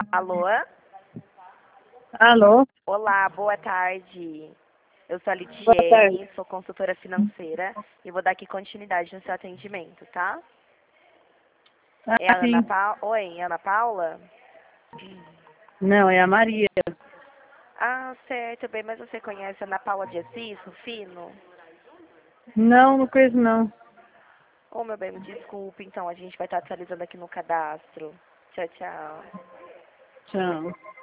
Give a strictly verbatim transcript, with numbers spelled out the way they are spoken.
Alô? Alô? Olá, boa tarde. Eu sou a Boa tarde. Litiene, sou consultora financeira e vou dar aqui continuidade no seu atendimento, tá? Ah, É a Ana sim. Paula? Oi, Ana Paula? Não, é a Maria. Ah, certo, bem, mas você conhece a Ana Paula de Assis, Rufino? Não, não conheço não. Ô, meu bem, me desculpe, então a gente vai estar atualizando aqui no cadastro. Tchau, tchau. Tchau.